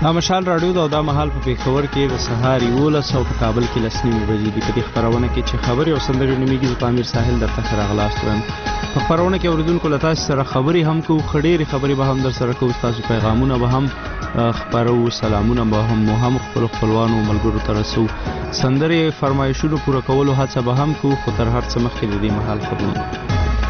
مشال راډیو دا مهال په پېښور کې د سهار 11 او په کابل کې 10:30 بجې دي. په دې خبرونه کې چې خبرې او سندرې نومېږي د پامیر ساحل درته راغلاست وایم. په خبرونه کې اوریدونکو له تاسو سره خبرې هم کوو، خډېرې خبرې به هم در سره کوو، تاسو پیغامونه به هم خبرو، سلامونه به هم خپل خپلوانو ملګرو ته رسو، سندرې فرمایشونو پوره کولو هڅه به هم کوو، خو تر هر څه مخکې د دې مهال خبرونه.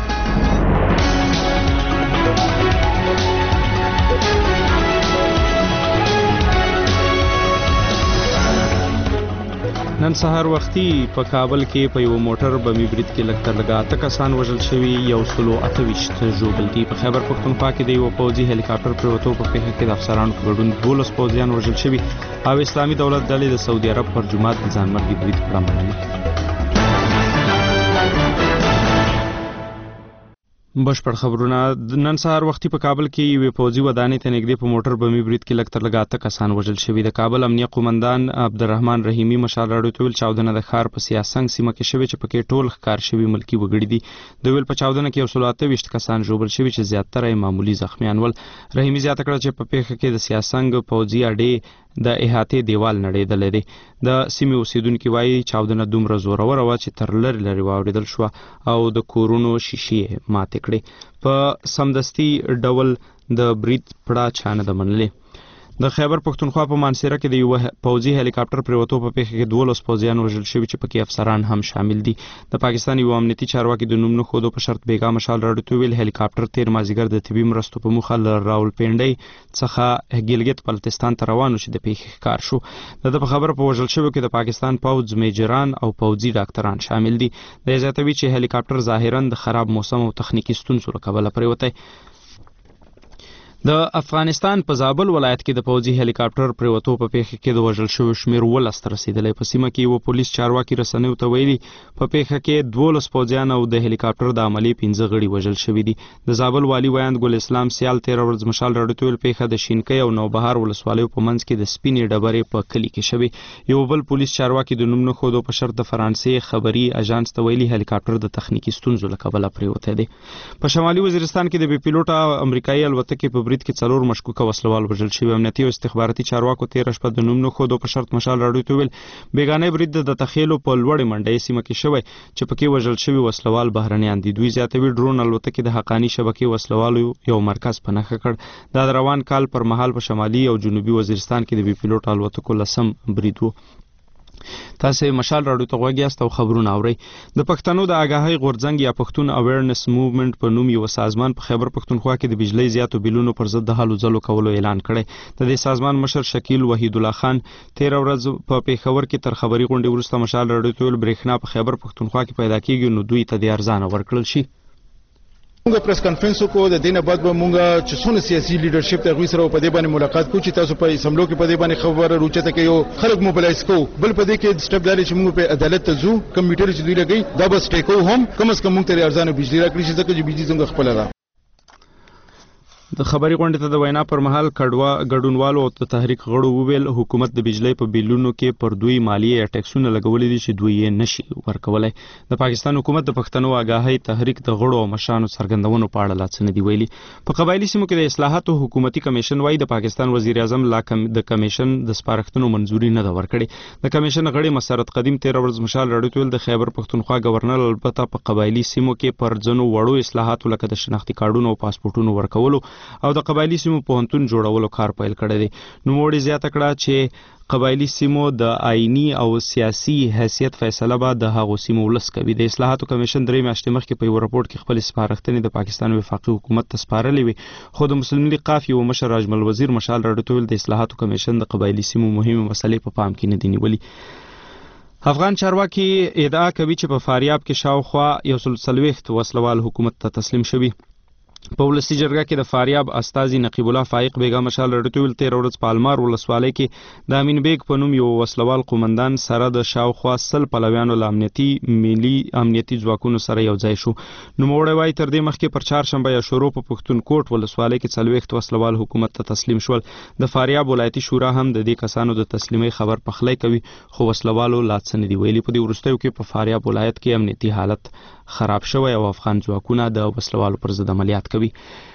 نن سهار وختي په کابل کې په یو موټر بمي برید کې لږ تر لږه 8 کسان وژل شوي، 128 ژوبل دي. په خیبر پښتونخوا کې د یو پوځي هلیکاپټر پرېوتو په پیښه کې د افسرانو په ګډون 12 پوځیان وژل شوي او اسلامي دولت ډلې د سعودي عرب پر جومات د ځانمرګي برید کړی منلي. بشپړ خبرونه. نن سهار وختي په کابل کې یو پوځي ودانۍ ته نږدې په موټر بمي برید کې لږ تر لږه 8 کسان وژل شوي. د کابل امنیه قومندان عبدالرحمن رحیمي مشال راډیو ته ویل چاودنه د ښار په سیاسنګ سیمه کې شوې چې پکې ټول ښکار شوي ملکي وګړي دي. د ویل په چاودنه کې 128 کسان ژوبل شوي چې زیاتره یې معمولی زخمیان ول. رحیمي زیاته کړه چې په پیښه کې د سیاسنګ پوځي اډې د احاطې دیوال نړېدلی دی. د سیمې اوسیدونکي وایي چاودنه دومره زوروره وه چې تر لرې واورېدل شوه او د کورونو شیشې ماتې کړې. په سمدستي ډول د برید پړه چا نه ده منلې. د خیبر پښتونخوا په مانسیره کې د یو پوځي هلیکاپټر پرېوتو په پیښه کې 12 پوځیان وژل شوي چې پکې افسران هم شامل دي. د پاکستان یو امنیتي چارواکي د نوم نه ښودو په شرط بیګا مشال راډیو ته ویل هلیکاپټر تیر مازدیګر د طبي مرستو په موخه له راولپنډۍ څخه ګیلګت بلتستان ته روان شو چې د پیښې ښکار شو. د په خبره په وژل شویو کې د پاکستان پوځ میجران او پوځي ډاکټران شامل دي. د زیاتوي چې هلیکاپټر ظاهرا د خراب موسم او تخنیکی ستونزو له کبله پرېوتی. د افغانستان په زابل ولایت کې د پوځي هلیکاپټر پرېوتو په پیښه کې د وژل شویو شمېر 12 ته رسېدلی. په سیمه کې یو پولیس چارواکي رسنیو ته ویلي په پیښه کې 12 پوځیان او د هلیکاپټر د عملې 15 غړي وژل شوي دي. د زابل والي ویاند ګل اسلام سیال 13 ورځ مشال راډیو ته ویل پیښه د شینکۍ او نوبهار ولسوالیو په منځ کې د سپینې ډبرې په کلي کې شوې. یو بل پولیس چارواکي د نوم نه ښودو په شرط د فرانسې خبري اژانس ته ویلي هلیکاپټر د تخنیکی ستونزو له کبله پرېوتی دی. په شمالي وزیرستان کې د بې پیلوټه امریکایي الوتکې په برید کې 4 مشکوک وسلوال وژل شوي. امنیتي او استخباراتي چارواکو 13 شپه د نوم نه ښودو په شرط مشال راډیو ته ویل بیګانه برید د تخیلو په لوړې منډۍ سیمه کې شوی چې پکې وژل شوي وسلوال بهرنیان دي. دوی زیاتوي ډرون الوتکې د حقاني شبکې وسلوالو یو مرکز په نښه کړ. دا د روان کال پر مهال په شمالي او جنوبي وزیرستان کې د بې پیلوټ الوتکو 10 برید و. تاسو مشال راډیو ته غوږ یاست او خبرونه اورئ. د پښتنو د آګاهۍ غورځنګ یا پښتون اویرنس موومنټ په نوم یو سازمان په خیبر پښتونخوا کې د بجلی زیاتو بیلونو پر ضد د هلو ځلو کولو اعلان کړی. د دې سازمان مشر شکیل وحید الله خان 13 ورځ په پیښور کې تر خبري غونډې وروسته مشال راډیو ته ویل برېښنا په خیبر پښتونخوا کې پیدا کیږي نو دوی ته د ارزانه ورکړل شي. موږ پریس کانفرنس کو د دینه بعد به موږ چې څونه سیاسي لیډرشپ ته غوي سره په دې باندې ملاقات کوو چې تاسو په سملو کې په دې باندې خبره روچته کې یو خلک موبلایز کو. بل په دې کې سټپ داري چې موږ په عدالت ته ځو کمیټر چې دوی لګي دا بس ټیکو هم کم از کم موږ ته ارزانه بجلی راکړي چې ځکه چې بجلی څنګه خپل را. د خبري غونډې ته د وینا پر مهال ګډونوالو او د تحریک غړو وویل حکومت د بجلی په بیلونو کې پر دوی مالیه یا ټیکسونه لګولې دي چې دوی یې نشي ورکولای. د پاکستان حکومت د پښتنو آګاهۍ تحریک د غړو او مشرانو څرګندونو په اړه لا څه نه دي ویلي. په قبایلی سیمو کې د اصلاحاتو حکومتي کمیشن وايي د پاکستان وزیر اعظم د کمیشن د سپارښتنو منځوري نه ده ورکړې. د کمیشن غړي مسرت قدیم 13 ورځ مشال راډیو ته ویل د خیبر پښتونخوا گورنر البته په قبایلی سیمو کې پر ځنو وړو اصلاحاتو لکه د شناختی کارډونو او پاسپورټونو ورکولو او د قبایلی سیمو پوهنتون جوړولو کار پیل کړی دی. نوموړي زیاته کړه چې قبایلی سیمو د آئینی او سیاسي حیثیت فیصله به د هغو سیمو ولس کوي. د اصلاحاتو کمیشن 3 میاشتې مخکې په یو راپورټ کې خپل سپارښتنې د پاکستان وفاقي حکومت ته سپارلې وي، خو د مسلم لیگ قاف یو مشر اجمل وزیر مشال راډیو ته ویل د اصلاحاتو کمیشن د قبایلی سیمو مهمه مسلې په پام کې نه دي نیولي. افغان چارواکي ادعا کوي چې په فاریاب کې شاوخوا 140 وسلوال حکومت ته تسلیم شوي. په ولسي جرګه کې د فاریاب استازي نقیب الله فائق بیګا مشال راډیو ته ویل 13 ورځ په المار ولسوالۍ کې د امین بیگ په نوم یو وسلوال قومندان سره د شاوخوا 100 پلویانو له ملي امنیتي ځواکونو سره یو ځای شو. نوموړی وایي تر دې مخکې پر چهارشنبه یا شروع په پښتونکوټ ولسوالۍ کې 40 وسلوال حکومت ته تسلیم شول. د فاریاب ولایتي شورا هم د دې کسانو د تسلیمۍ خبر پخلی کوي خو وسلوالو لا څه نه دي ویلي. په دې وروستیو کې په فاریاب ولایت کې امنیتي حالت خراب شوی او افغان ځواکونه د وسلوالو پر ضد عملیات کوي.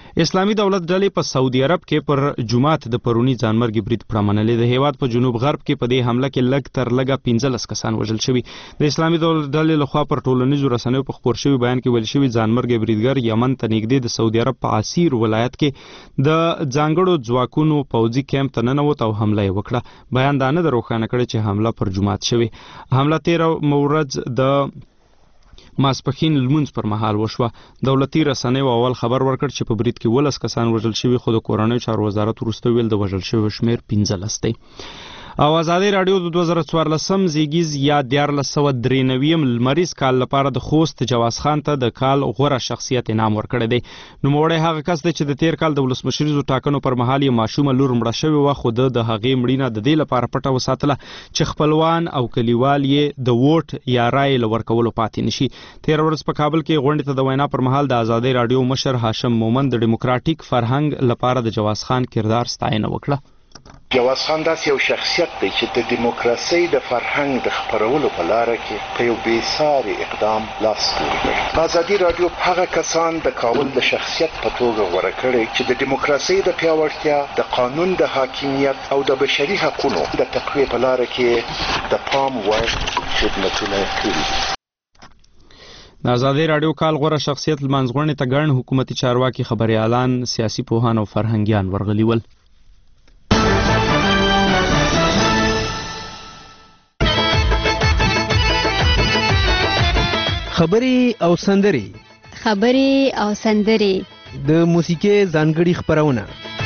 اسلامي دولت ډلې په سعودي عرب کې پر جمعات د پرونی ځانمرګي برید پرمنلې د هیواد په جنوب غرب کې په دې حمله کې لږ تر لږه 15 کسان وژل شوي. د اسلامي دولت ډلې لخوا پر ټولنیزو رسنیو په خپور شوي بیان کې ویل شوي ځانمرګي بریدګر یمن ته نږدې د سعودي عرب په عسیر ولایت کې د ځانګړو ځواکونو پوځي کیمپ ته ننوت او حمله یې وکړه. بیان دا نه روښانه کړی چې حمله پر جمعات شوې. حمله 13 ورځ د ماسپښین لمونځ پر مهال وشوه. دولتي رسنیو اول خبر ورکړ چې په برید کې 12 کسان وژل شوي، خو د کورنیو چارو وزارت وروسته ویل د وژل شویو شمېر 15 دی. او ازادي رادیو د 2014 زیږیز یا 1493 لمریز کال لپاره د خوست جواز خان ته د کال غوره شخصیت انعام ورکړی دی. نوموړی هغه کس دی چې د تیر کال د ولسمشریزو ټاکنو پر مهال یې ماشومه لور مړه شوې وه، خو د هغې مړینه د دې لپاره پټه وساتله چې خپلوان او کلیوال یې د ووټ یا رایې له ورکولو پاتې نشي. تیر ورځ په کابل کې غونډې ته د وینا پر مهال د ازادي رادیو مشر هاشم مومن د ډیموکراټیک فرهنګ لپاره د جواز خان کردار ستاینه وکړه. جواز خان داسې یو شخصیت دی چې د دیموکراسۍ د فرهنګ د خپرولو په لاره کې په یو بېساري اقدام لاس پورې کړی. ازادي راډیو هغه کسان د کابل د شخصیت په توګه غوره کړي چې د دیموکراسۍ د پیاوړتیا، د قانون د حاکمیت او د بشري حقوقو د تقویې په لاره کې د پام وړ خدمتونه کړي. د ازادي رادیو کال غوره شخصیت لمانځغونډې ته ګڼ حکومتي چارواکي، خبريالان، سیاسي پوهان او فرهنګیان ورغلي ول. خبرې او سندرې د موسیقۍ ځانګړي خبرونه،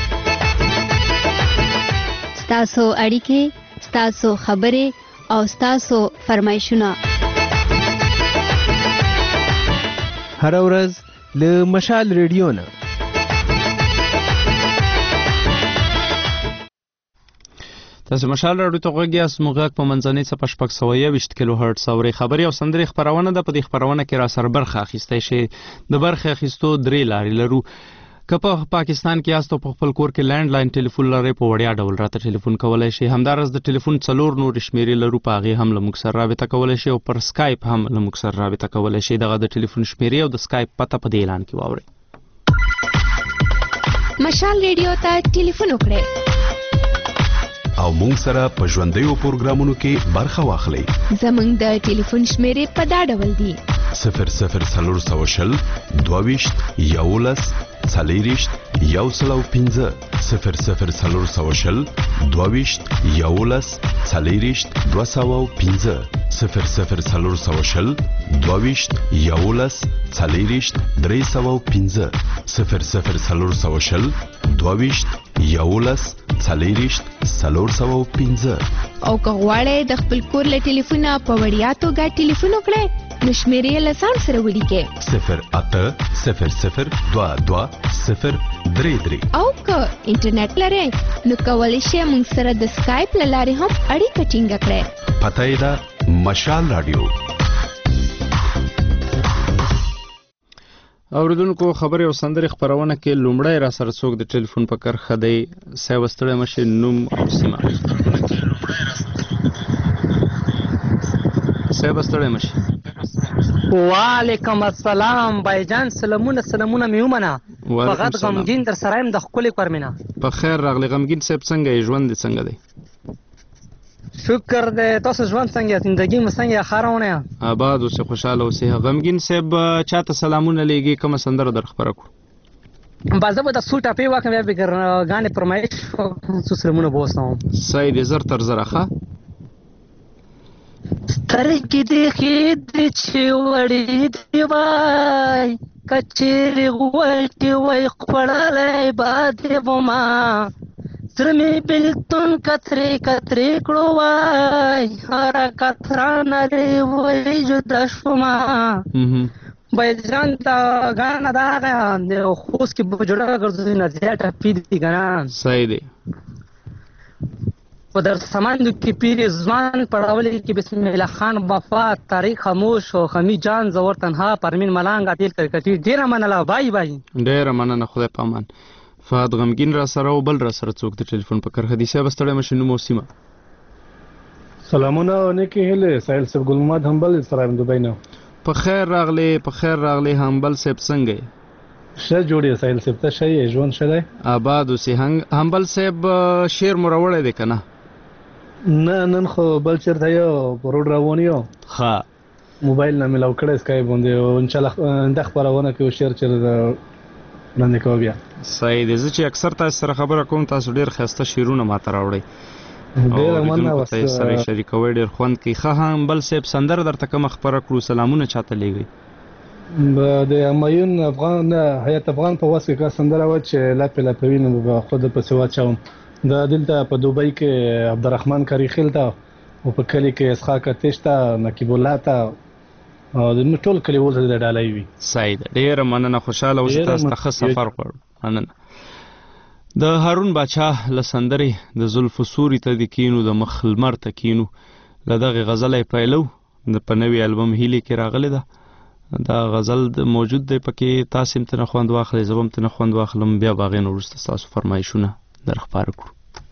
ستاسو اړیکې، ستاسو خبرې او ستاسو فرمایشونه هر ورځ له مشال ریډیو نه. تاسو مشال راډیو ته غوږ یاست. موږ په منځنۍ څپه 621 کیلو هرتز اورئ. خبرې او سندرې خبرونه ده. په دې خبرونه کې را سره برخه اخیستی شي. د برخه اخیستو 3 لارې لرو. که په پاکستان کې یاست او په خپل کور کې لینډ لاین ټلیفون لرئ، په وړیا ډول راته ټلیفون کولی شئ. همدارس د ټلیفون 4 نور شمیرې لرو، په هغې هم له موږ سره رابطه کولی شئ او پر سکایپ هم له موږ سره رابطه کولی شئ. دغه د ټلیفون شمیرې او د سکایپ پته په دې اعلان کې واورئ. مشال ریډیو ته ټلیفون وکړئ او مونږ سره په ژوندیو پروګرامونو کې برخه واخلئ. زمونږ د ټلیفون شمیرې په دا ډول دي: 00 22 11 40 105 00 22 11 40 205 00 22 11 40 305 00 22 11 40 305. او که غواړئ د خپل کور له ټلیفونه په وړیا توګه ټلیفون وکړئ، نو شمیرې له ځان سره ولیکئ 0800 22 033. او که انټرنیټ لرئ نو کولی شئ موږ سره د سکایپ له لارې هم اړیکه ټینګه کړئ. پته یې ده مشال راډیو. اوریدونکو، خبرې او سندرې خبرونه کې لومړی را سره څوک د ټلیفون په کرښه دی. صاحب ستړی مشي، نوم او سیمه. صاحب ستړی مشي. وعلیکم السلام بایجان، سلامونه میومنه. فقط غمگین در سرایم د خپل کورمنه. په خیر راغلی غمگین صاحب، څنګه یې؟ ژوند دې څنګه دی؟ شکر دی. تاسو ژوند څنګه؟ زندگی مو څنګه خارونه؟ آباد اوسه، خوشاله اوسه. غمگین صاحب چاته سلامونه لېږي؟ کومه سندره در خبره کړو؟ بازه به د سوټ په واکه بیا به غانې پرمایش څو سلامونه بوسم. صحیح دی، زر تر زر ښه. سترګې دې خېد چې وړې دی وای، کچېرې غوټې وای خپړلې باد وما، زړه مې بلتون کترې کړو وای، هر کترانه دې وای جدا شوما. بایجان دا غانا دا خوست کې بجوړه ګرځي نه زیاته پیډي غانا. صحیح دی. په در سمندو کې پیر ځوان پړاولې کې بسم الله خان وفات، تاریخ خاموش او خمی جان زور تنها پرمین ملانګ اتیل کرکټي. ډیره مننه. بای ډیره مننه. خدای پامان. فهد غمگین را سره او بل را سره څوک د ټلیفون په کرښه دی. صاحب ستړی مشي، نوم او سیمه. سلامونه او نیکی هیله. سایل صاحب ګل محمد همبل سرایم دوبۍ نه. په خیر راغلی، په خیر راغلی همبل صاحب، څنګه یې؟ ښه جوړې سایل صاحب ته ښه یې ژوند ښه دی آباد اوسې همبل صاحب شعر مو راوړی دی که نه نه نن خو بل چېرته یو په روډ روان یو ښه موبایل نه مې لو کړی سکایپ باندې او انشاءالله ده خپرونه کې شعر چېرته وړاندې کوو بیا صحیح دی زه چې اکثر تاسو سره خبره کوم تاسو ډېر ښایسته شعرونه ماته راوړئ ډېره مننه ته یې سره شریکوئ ډېر خوند کوي ښه همبل صاحب سندره درته کومه خپره کړو سلامونه چاته لیږئ د همایون افغان حیات افغان په واسطه کا سندره و چې لاپې لاپوي نو به خود پسې واچوم دا دلته په دوبۍ کې عبدالرحمن کریخیل ته او په کلي کې اسحاق اتش ته نقیب الله ته او د ټول کلیوال ته د ډالۍ وي صحیح ده ډېره مننه خوشحاله اوسئ تاسو ته ښه سفر غواړو مننه د هارون باچا له سندرې د زلفو سوري ته د کینو د مخ لمر ته کینو له دغې غزله یې پیلو په نوي البم هیلې کې راغلی ده دا غزل موجود دی پکې تاسو هم ترنه خوند واخلئ زه به هم ترنه خوند واخلم بیا به هغې نه وروسته ستاسو فرمایشونه در خپاره کړو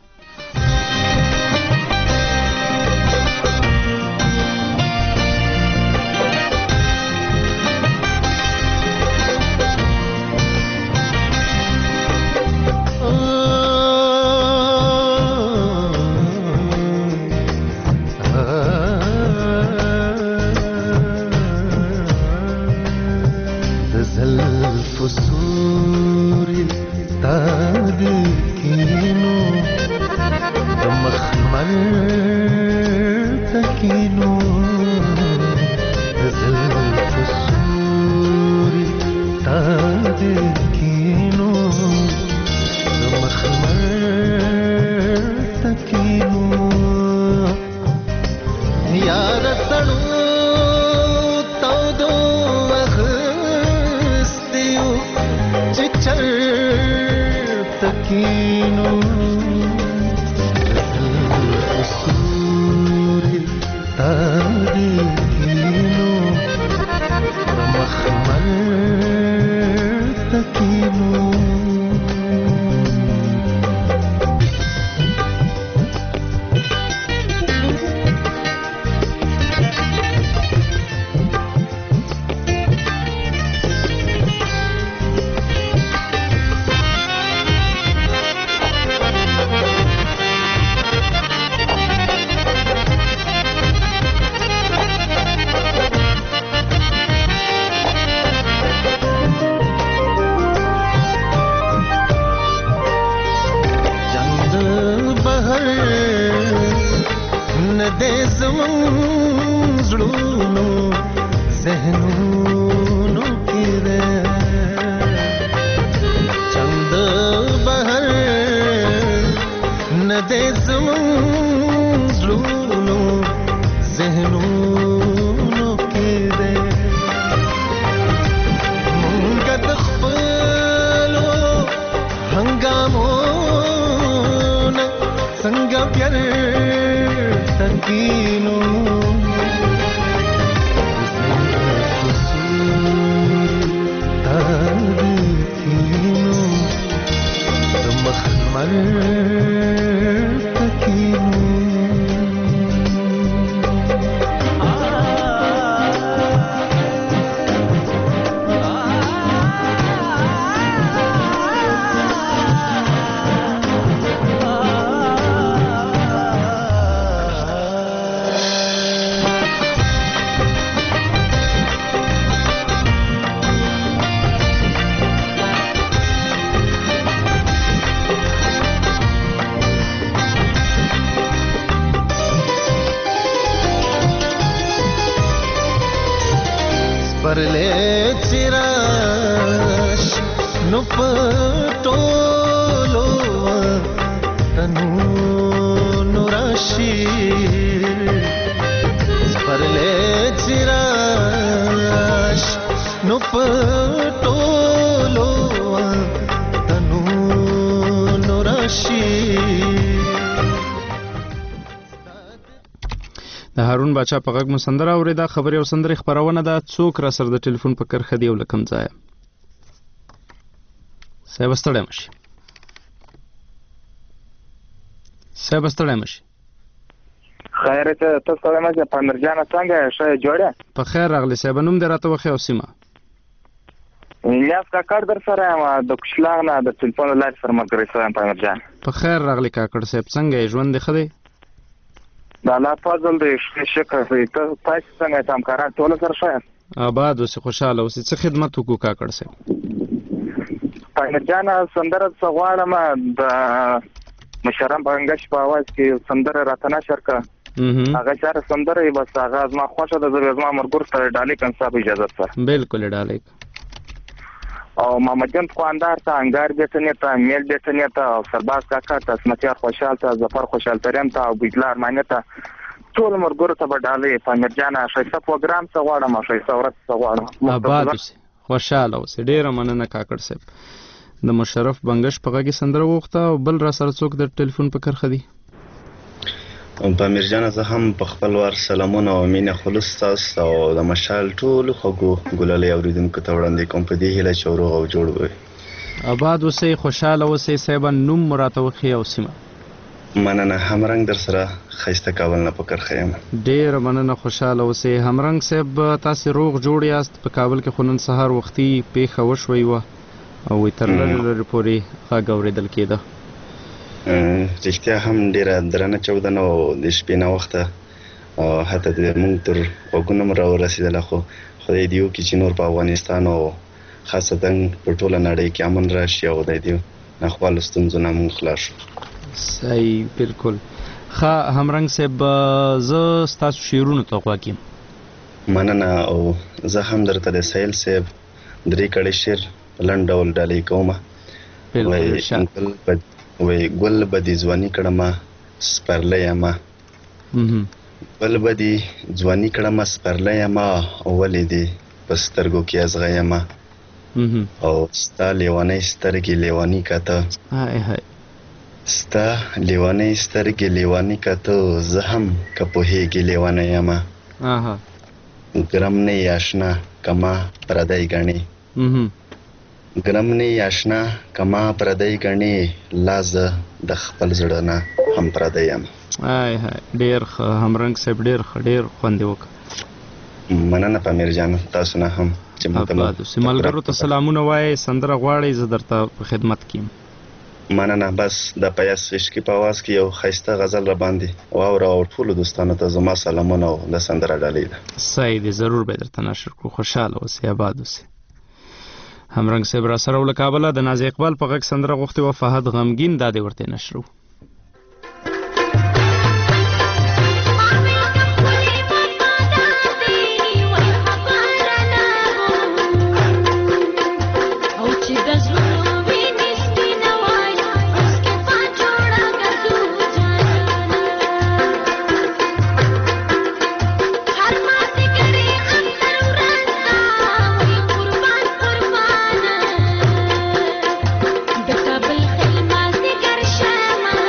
هارون باچا په غږ مو سندره اورېده خبرې او سندرې خپرونه ده څوک را سره د ټلیفون په کرښه دی او له کوم ځایه صاحب ستړی مه شي صاحب ستړی مه شي خیر ته ستړی مه شي پامیر جانه څنګه یې ښه یې جوړ یې په خیر راغلی صاحب نوم دې راته وښیه او سیمه الیاس کاکړ در سره یم د کشلاغ نه د ټلیفون له لارې سره ملګری شوی یم پامیر جان. په خیر راغلی کاکړ صاحب، څنګه یې ژوند دې ښه دی؟ د الله فضل دی، شکر دی. تاسو څنګه یاست؟ همکاران ټول سره ښه یاست؟ آباد اوسې، خوشحاله اوسې. څه خدمت وکړو کاکړ صاحب؟ پامیر جان سندره څه غواړم د مشرم بنګش په आवाज کې سندره راته نشر کړه. هغه چاره سندره یې بس هغه زما خوښه ده. زما مرګور سره ډالۍ کوم صاحب اجازه سره. بالکل ډالۍ. او محمد جان خواندار ته، انګار بیتنی ته، میل بیتنی ته، او سرباز کاکا ته، اسمتیار خوشحال ته، ظفر خوشحال ترین ته، او بجلار معنی ته، ټول مرګور ته به ډالۍ. پامیر جان ښایسته پروګرام څه غواړم، ښایسته ورځ څه غواړم. آباد اوسې، خوشحاله اوسې. ډېره مننه کاکړ صاحب. د مشرف بنګش په غږ کې سندره وغوښته. او بل را سره څوک د ټلیفون په کرښه دي؟ پامیر جان زه هم په خپل وار سلامونه او مینه خلوص تاسو او د مشال ټولو خوږو ګلالۍ اوریدونکو ته وړاندې کوم په دې هیله چې روغ او جوړ وي. آباد اوسئ، خوشحاله اوسئ. صاحب نوم مو راته وښیئ او سیمه. مننه. همرنګ در سره ښایسته کابل نه په کرښه یم. ډېره مننه، خوشحاله اوسئ. همرنګ صاحب تاسې روغ جوړ یاست؟ په کابل کې خو نن سهار وختي پیښه وشوی وه او تر لرې لرې پورې غږ اورېدل کېده. رښتیا هم ډېره درنه چاودنه او د شپې ناوخته حتی د موږ تر غوږونو هم راورسېدله. خو خدای دې وکړي چې نور په افغانستان او خاصتا په ټوله نړۍ کې امن راشي او خدای دې ناخوالو ستونزو نه موږ خلاص شو. صحیح، بالکل. ښه همرنګ صاحب زه ستاسو شعرونو ته غوږ یم. مننه. او زه هم درته د سهیل صاحب 3 کړی شعر په لنډ ډول ډالۍ کومه. وای ګل به دې ځواني کړمه سپرلی یمه، ګل به دې ځواني کړمه سپرلی یمه، ولې دې په سترګو کې ازغه یمه، او ستا لیوانۍ سترګې لیواني کته، ستا لیوانۍ سترګې لیواني کته، زه هم که پوهېږې لیونی یمه، ګرم نه یې اشنا کما پردی ګڼې، ګرم نه یې اشنا کما پردی ګڼې، لا زه د خپل زړه نه هم پردی یم. ډېر ښه همرنګ صاحب، ډېر ښه، ډېر خوند یې وکړه. مننه پامیر جان، تاسو نه هم چې ملګرو ته سلامونه وایئ. سندره غواړئ زه درته په خدمت کې یم. مننه. بس د پیاس فشکي په آواز کې یو ښایسته غزل را باندې واوره او ټولو دوستانو ته زما سلامونه او د سندره ډالۍ ده. صحیح دی، ضرور به درته نشر کړو. خوشحاله اوسئ، آباد اوسئ. همرنګ صاحب را سره له کابله د نازي اقبال په غږ سندره غوښتې وه، فهد غمګین، دا دې ورته نشرو. د کابل خلما سي ګر شمه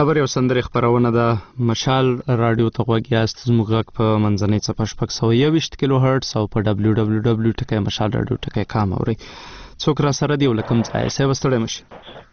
خبرې او سندرې خپرونه ده مشال رادیو ته غوږ یاست. زموږ غږ په منځنۍ څپه 621 کیلو هرټز او په www.mashalradio.com اورئ. څوک را سره دی ولکم ځای سه وستړی مشي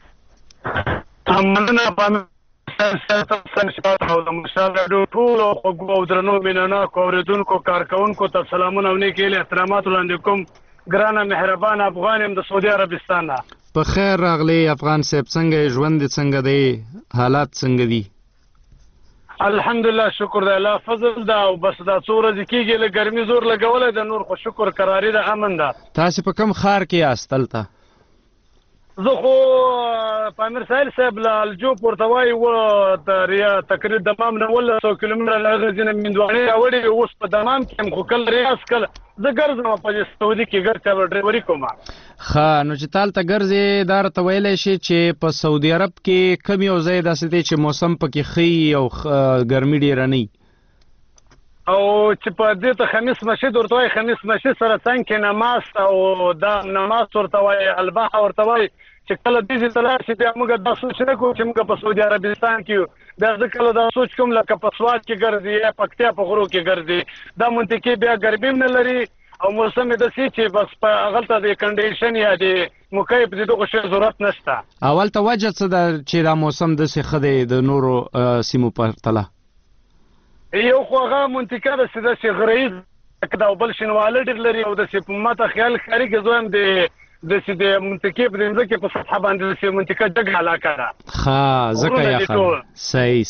مننه باندې څنګه او د مشال رادیو ټول خو او درنو مینانا کوریدونکو کارکونکو ته سلامونه او نیک احترامات وړاندې کوم. ګرانه مهربان افغان يم د سعودي عربستان نه. په خیر راغلی افغان صاحب، څنګه ژوند څنګه دی، حالات څنګه دي؟ الحمدلله شکر دی الله فضل دا او بس دا څو ورځې کېږي له ګرمي زور لګولی د نور خو شکر قراري ده امن ده. تاسې په کوم ښار کې یاست دلته؟ زه خو پامیر ساحل صاحب له الجو پورته وایي تقریبا دمام نه 100 کیلومتره له هغه ځینې مندوانې راوړي. اوس په دمام کې یم خو کله ریاض کله زه ګرځم په سعودي کې ګرځم ډرایوري کوم. ښه نو چې تال ته ګرځې دا راته ویلی شي چې په سعودي عرب کې کوم یو ځای داسې دی چې موسم پکې ښه او ګرمي ډېره نه وي او چې په دې ته خمیس مسجد ورته وایي خمیس مسجد سره څنګ کې نماز او دا نماز ورته وایي الباحه ورته وایي چې کله دې ته لاړ شي بیا موږ دا سوچ نه کوو چې موږ په سعودي عربستان کې یو. بیا زه کله دا سوچ کوم لکه په سوات کې ګرځي یا پکتیا په غرو کې ګرځي دا منطقې بیا ګرمي نه لري او موسم داسې چې بس په هغلته د کنډیشن یا د مکیف د دغه شی ضرورت نشته. اول ته وجه څه ده چې دا موسم داسې ښه دی د نورو سیمو په پرتله؟ یو خو هغه منطقه ده چې داسې غرهیز دا او بل شینواله ډېر لري او داسې په ماته خیال ښکاري که زه هم داسې د منطقې په ځمکې په سطحه باندې داسې منطقه جګ علاقه ده. ښه ځکه یخه صحیح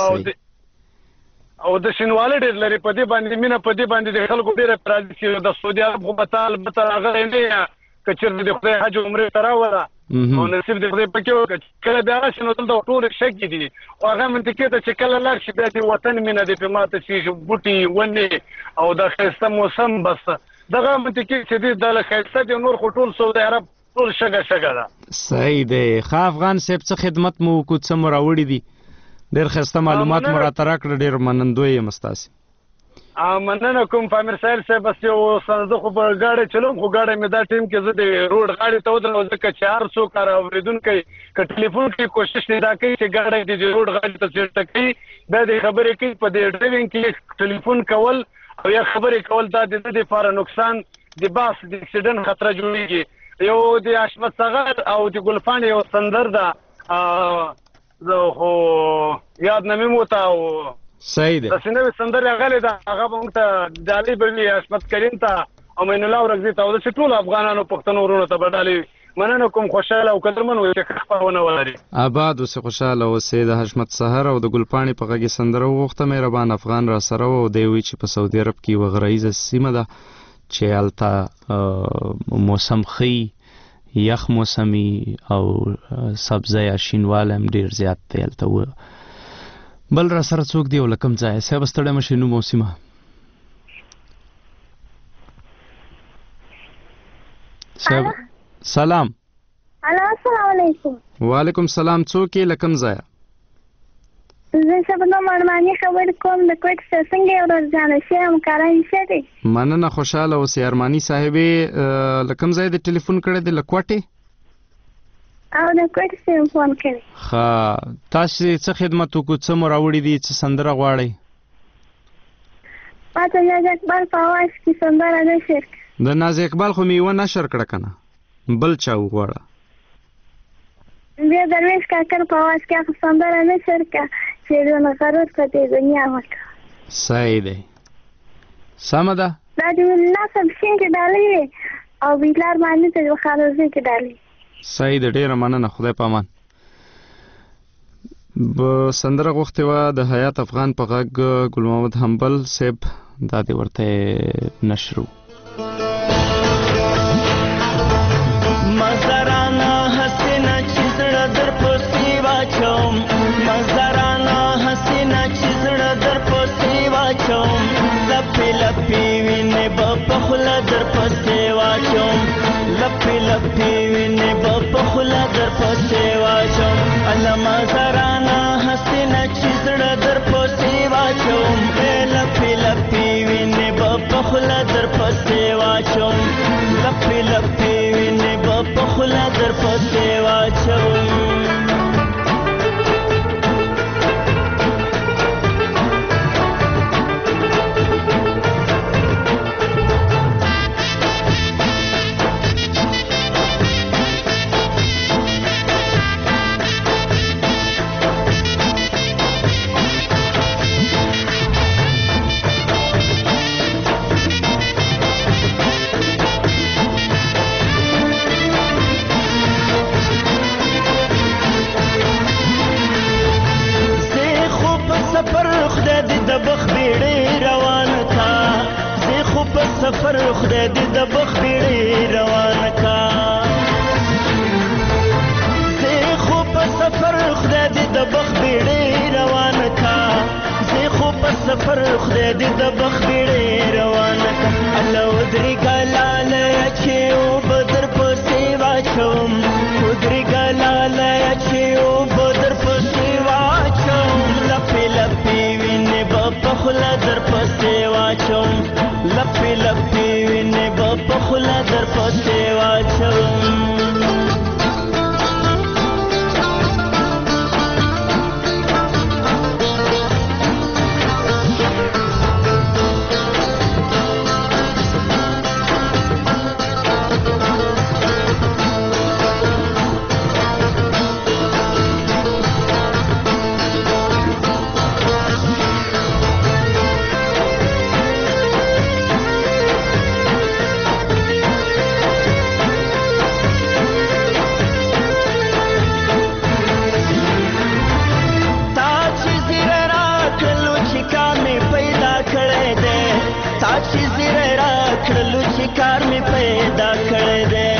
او د شینواله ډېر لري په دې باندې مینه په دې باندې د خلکو ډېره پرازي چې د سعودي عرب خو به تا البته هغه نه یا که چېرته د خدای حج عمرې ته راوله او نصیب د خدای پکې وکړه کله بیا راشي نو دلته ټول شګې دي او هغه منطقې ته چې کله لاړ شي بیا د وطن مینه دې پرې ماته شي بوټي ونې او د ښایسته موسم بس دغه منطقې چې دي دا له ښایسته دي نور خو ټول سعودي عرب ټول شګه ده. صحیح دی. ښه افغان صاحب څه خدمت مو وکړو څه مو راوړي دي؟ ډېر ښایسته معلومات مو راته راکړه ډېر منندوی یم ستاسې. مننه کوم پامیر ساحل صاحب. بس یو زه خو په ګاډی چلوم خو ګاډی مې دا ټیم کې زه د روډ غاړې ته ودرم ځکه چې هر څوک اورېدونکی که ټلیفون کوي کوشش دا کوي چې ګاډی د روډ غاړې ته چېرته کوي دا د خبرې کوي په دې ډرایوینګ کې ټلیفون کول او یا خبرې کول دا د دې لپاره نقصان د باس د اکسیډنټ خطر جوړېږي. یو د حشمت صغر او د ګلپاڼې یو سندر ده زه خو یاد نه مې موته او صحیح دی داسې نوې سندرې راغلې ده هغه به موږ ته ډالۍ به وي حشمت کریم ته او معین الله ورکزي ته او داسې ټولو افغانانو پښتنو وروڼو ته به ډالۍ مننه کوم. خوشحاله او قدرمن وي چې خپرونه ولري. آباد اوسې خوشحاله اوسې. د حشمت سحر او د ګلپاڼې په غږ یې سندره وغوښته مهربان افغان را سره و او دی وایي چې په سعودي عرب کې یوه غرهیزه سیمه ده چې هلته موسم ښه یخ موسمي او سبزه یا شینواله هم ډېر زیات دی هلته. بل را سره څوک دی او له کوم ځایه صاحب ستړی مه شئ نوم او سیمه؟ صاحب سلام. السلام علیکم. وعلیکم سلام. څوک یې له کوم ځایه؟ زه شبنم ارماني خبرې کوم د کوټ څخه. څنګه یې ورځ جانه شه هم کارای شه دی؟ مننه خوشحاله اوسې. ارماني صاحبې له کوم ځای د ټلیفون کړی دی؟ له کوټې؟ او د کوټ څخه فون کړی. ښه تاسې څه خدمت وکړو څه مو راوړي دي څه سندره غواړئ؟ ماته ناز اقبال په اواز کې سندره نشر د ناز اقبال خو مې یوه نشر کړه که نه بل چا وغواړه بیا درویش کاکر په اواز کې هغه سندره نشر کړه چې د غرور په دې دنیا وکړه. صحیح دی سمه ده. دا د نصب شین کې ډالۍ وي او بیلار باندې ته د خالوزي کې ډالۍ. صحیح ده ډېره مننه خدای په امان. سندره غوښتې وه د حیات افغان په غږ ګل محمد حنبل صاحب دا دې ورته نشرو. مزدارانه حسینه چې زړه در پسې واچوم مزدارانه حسینه چې زړه در پسې واچوم لپې لپې وینې به په خوله در پسې واچوم لپې لپې وینې به په خوله در پسې واچوم الله مزدارانه حسینه چې زړه در پسې واچوم لپې لپې وینې به په خوله در پسې واچوم لپې لپې وینې به په خوله در پسې واچوم دې د بخ بیړې روان کا زه خو په سفر خدای دې د بخ بیړې روان کا زه خو په سفر خدای دې د بخ بیړې روان کا زه خو په سفر خدای دې د بخ بیړې روان کا الله ودري ګلاله چې او بدر په سیوا چوم ودري ګلاله چې او بدر په سیوا چوم لپې لپې وینې په خلا در په سیوا چوم لپې لپې وینې په خلا در په سیوا چوم کار می پیدا کړی دی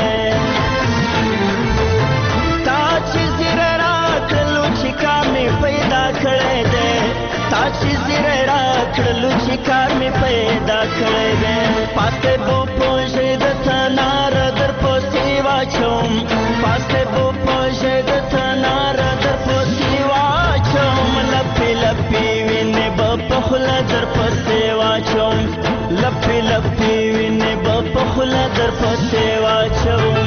تا چې زیره راکړلو چې کار می پیدا کړی دی تا چې زیره راکړلو چې کار می پیدا کړی دی پاسته بو پوجې د تنار در پوسې واچوم پاسته بو پوجې د تنار در پوسې واچوم لپې لپې وینې په خوله در پوسې واچوم لپې لپې وینې په خوله در پسې واچوم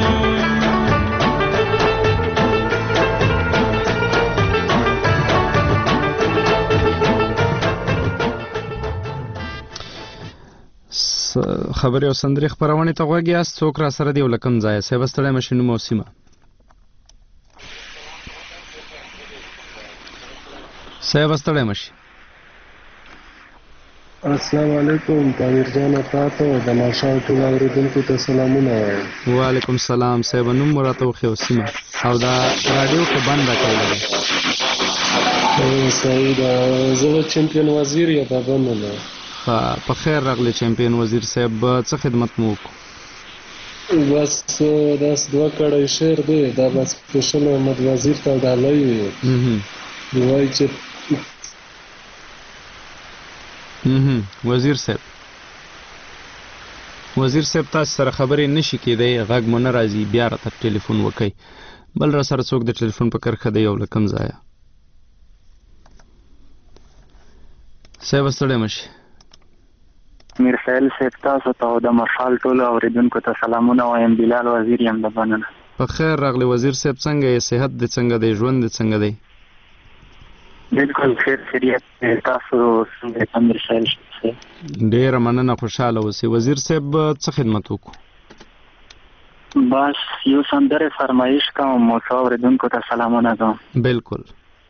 خبرې او سندرې خپرونې ته غوږ یاست. څوک را سره دی او له کوم ځایه؟ صاحب ستړی مه شئ، نوم او سیمه. صاحب ستړی مه شئ. السلام علیکم پامیر جان تاسو د ماشاء ټول اوریدونکو ته سلامونه وایم. وعلیکم السلام. صاحب نوم مراته وخیو سیمه او دا رادیو کې بند راکړل. صحیح ده. زه چمپیون وزیر یا بابا نه. په خیر راغلی چمپیون وزیر صاحب. څه خدمت مو وکړو؟ بس داس دوه کړی شعر دی دا بس سپیشل احمد وزیر ته ډالۍ وایي چې وزیر صاحب تاسو سره خبرې نشي کېدی، غږ مو نه راځي، بیا راته ټلیفون وکئ. بل را سره څوک د ټلیفون په کرښه دی او له کوم ځایه؟ صاحب ستړی مه شئ. میر سهیل صاحب تاسو ته او د مشال ټولو اوریدونکو ته سلامونه وایم. بلال وزیر یم د بننه. په خیر راغلی وزیر صاحب. څنګه یې؟ صحت دې څنګه دی؟ ژوند دې څنګه دی؟ بالکل خیر خیریت. تاسو څنګه امیر سهیل صاحب؟ ډیره مننه، خوشحاله اوسئ. وزیر صاحب څه خدمت وکړو؟ بس یو سندره فرمایش کوم او اوریدونکو ته سلامونه کوم. بالکل.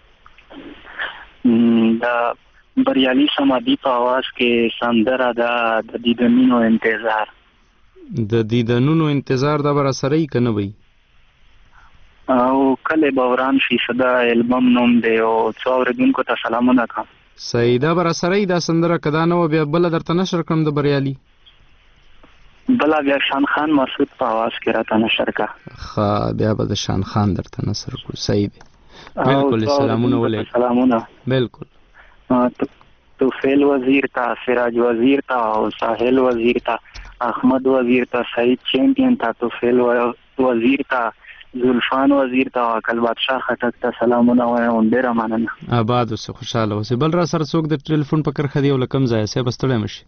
د بریالي سمادي په आवाज کې سندره ده د دیدنونو انتظار. د دیدنونو انتظار دا بر سره یې کنه وي او کله بوران شي صدا البم نوم دی او څو اوریدونکو ته سلامونه کوم. سیدا بر سره دا سندره کدا نو بیا بل درته نشر کوم د بریالي بلا بیا شان خان مسعود په आवाज کې راته نشر کا. ها بیا به د شان خان درته نشر کو. صحیح دی. بالکل. سلامونه علیکم. سلامونه. بالکل. توفیل وزیر تا، سراج وزیر تا او ساحل وزیر تا، احمد وزیر تا، سعید چیمپئن تا، توفیل وزیر تا، زلفان وزیر تا، عقل بادشاہ خټک ته سلامونه وایم. ډیره مننه. آباد اوسه، خوشاله اوسه. بل را سره څوک د ټلیفون په کرښه دی او لکم ځای صاحب ستړی مشي.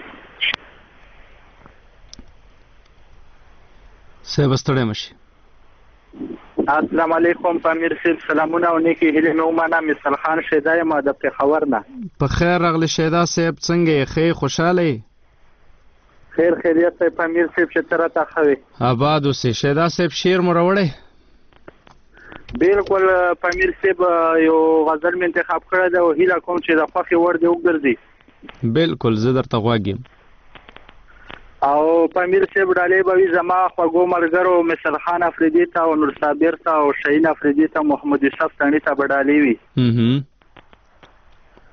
صاحب ستړی مشي. السلام علیکم پامیر صاحب. سلامونه او نیکی هیله مې ومنه. مثال خان شیدا یم د پېښور نه. په خیر راغلی شیدا صاحب. څنګه یې؟ ښه خوشاله یې؟ خیر خیریت صاحب. پامیر صاحب چې تر ته خوي. آباد اوسه. شیدا صاحب شعر مو راوړی؟ بالکل پامیر صاحب یو غزل مې انتخاب کړی دی او هیله کوم چې د خوښې وړ دی وګرځي. بالکل زه درته غوږ یم. او پامیر صاحب ډالۍ به وي زما خوږو ملګرو مثال خان افریدي ته او نور صابر ته او شهین افریدي ته محمد یوسف تڼي ته به ډالۍ وي.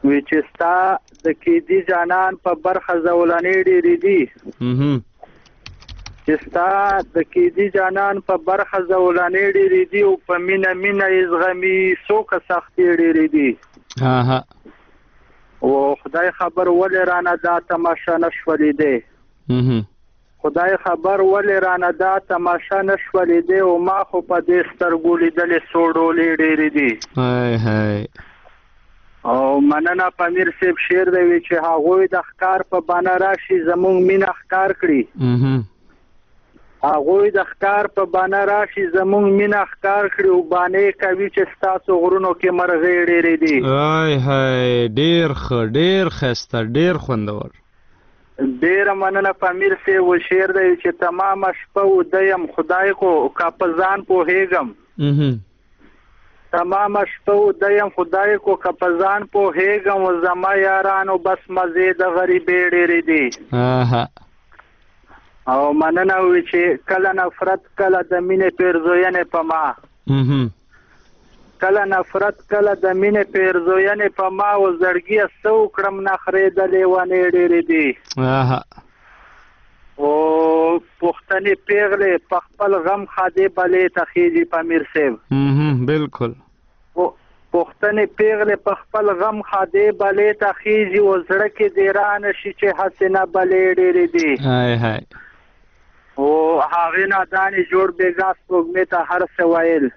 وی چې ستا د کیدی جانان په برخه زولانې ډېرې دي چې ستا د کیدی جانان په برخه زولانې ډېرې دي او په مینه یې زغمي څوکه سختې ډېرې دي او خدای خبر ولې رانه دا تماشا نشوه لیدی خدای خبر ولې رانه دا تماشا نشوه لیدی او ما خو په دې سترګو لیدلې څو ډولې ډېرې دي او مننه پامیر صاحب شعر دی چې هغوی د ښکار په بانه راشي زموږ مینه ښکار کړي هغوی د ښکار په بانه راشي زموږ مینه ښکار کړي او بانې کوي چې ستاسو غرونو کې مرغۍ ډېرې دي ډېر ښه ډېر ښایسته ډېر خوندور ډېره مننه پامیر صاحب شعر دی چې تمامه شپه وده یم خدای کو که په ځان پوهېږم تمامه شپه وده یم خدای کو که په ځان پوهېږم و زما یارانو بس مزې د غریبۍ ډېرې دي او مننه وی چې کله نفرت کله د مینې پیرزوینې په ما کله نفرت کله د مینې پیرزوینې په ما و زړګیه څه وکړم نخرې د لیونې ډېرې دي او پښتنې پیغلې په خپل غم خادې بلې ته خېږي پامیر صاحب بالکل پښتنې پیغلې په خپل غم خادې بلې ته خېږي و زړه کې دې رانه شي چې حسینه بلې ډېرې دي او هغې نادانې جوړ بېګا سپوږمۍ ته هر څه ویل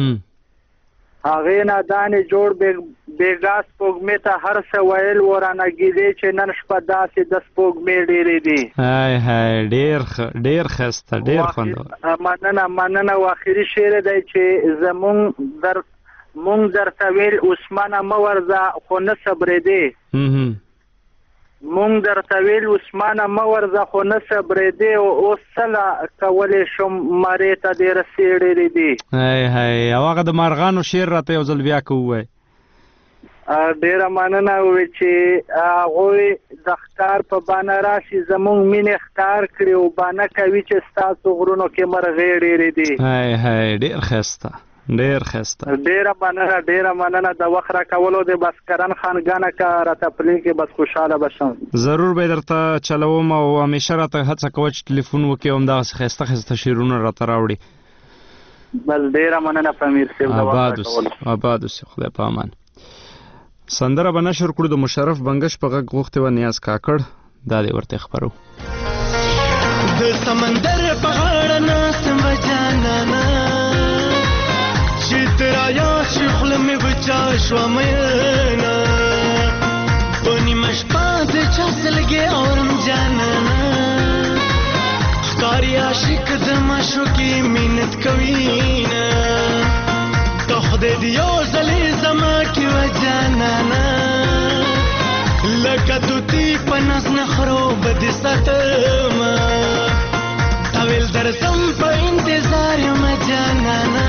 هغې نادانې جوړ بېګا سپوږمۍ ته هر څه ویل و رانه ګیلې چې نن شپه داسې د سپوږمۍ ډېرې دي ډېر ښایسته ډېر خوندور مننه او اخري شعر دی چې مونږ درته ویل عثمانه مه ورځه خو نه صبرېدې مونږ درته ویل عثمانه مه ورځه خو نه صبرېدې او اوس څله کولی شم مرې ته دې رسې ډېرې دي او هغه د مارغانو شعر راته یو ځل بیا که ووایي ډېره مننه وی چې هغوی د ښکار په بانه راشي زموږ مینې ښکار کړي او بانه کوي چې ستاسو غرونو کې مرغۍ ډېرې دي ډېر ښایسته ډېر ښایسته ډېره مننه د وخت راکولو د بسکرن خانګانه که راته پلې کې بس خوشحاله به شم ضرور به یې درته چلوم او همیشه راته هڅه کوه چې ټلیفون وکړې او همدغسې ښایسته ښایسته شعرونه راته راوړي بل ډېره مننه پامیر صاحب د وخت راکولو آباد اوسې خدای په امان سندره به نشر کړو د مشرف بنګش په غږ غوښتې وه نیاز کاکړ دا دې ورته خپرو د سمندر په غاړه ناست یم جانانه چې ترا یاد شي خوله مې وچا شوه مینه په نیمه شپه د چا سلګې اورم جانانه ښکاري عاشق د معشوقې مینت کوي نه ته خدای دې یو ځلې زما کې وه جانانه لکه توتي په ناز نخرو به دې ساتمه تا ویل درځم په انتظار یم جانانه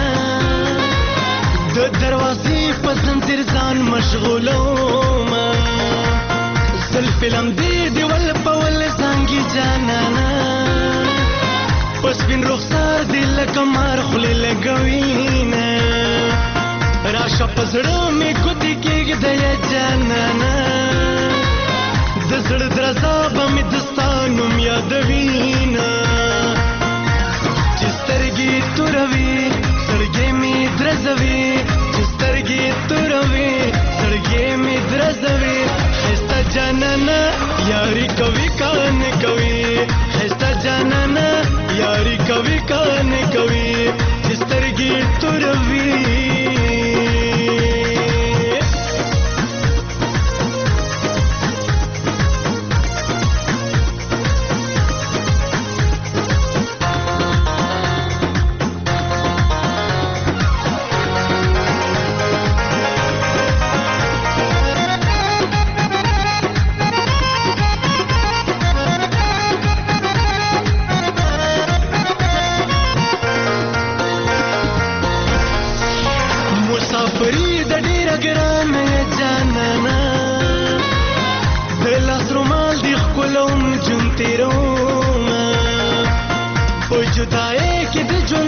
د دروازې په زنځیر ځان مشغولوم زلفې لمدې دې ول په ول زانګي جانانه په سپین رخسار دې لکه مار خولې لګوینه راشه په زړه مې ګوتې کېږده یا جانانه د زړه درزا به مې د ستا نوم یادوینه چې سترګې توروي سترګې مې درزوي چې سترګې توروي سترګې مې درزوي ښایسته جانانه یاري کوي که نه کوي ښایسته جانانه یاري کوي که نه کوي چې سترګې توروي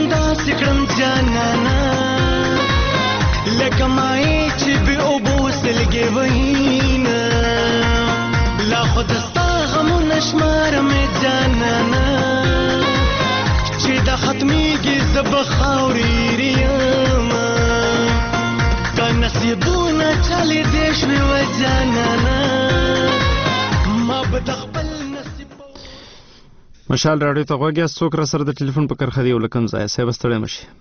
لکه مای چې به اوبو بلګې وینا لا خود ستا غمونه شمار مې جانانا چې د ختمېږي زه به خاورې ریما که نصیبونه چلې دې شوې و جانانا ما به د خپل مشال راډیو ته غوږ یاست. څوک را سره د ټلیفون په کرښه دی او له کوم ځایه؟ صاحب ستړی مه شي.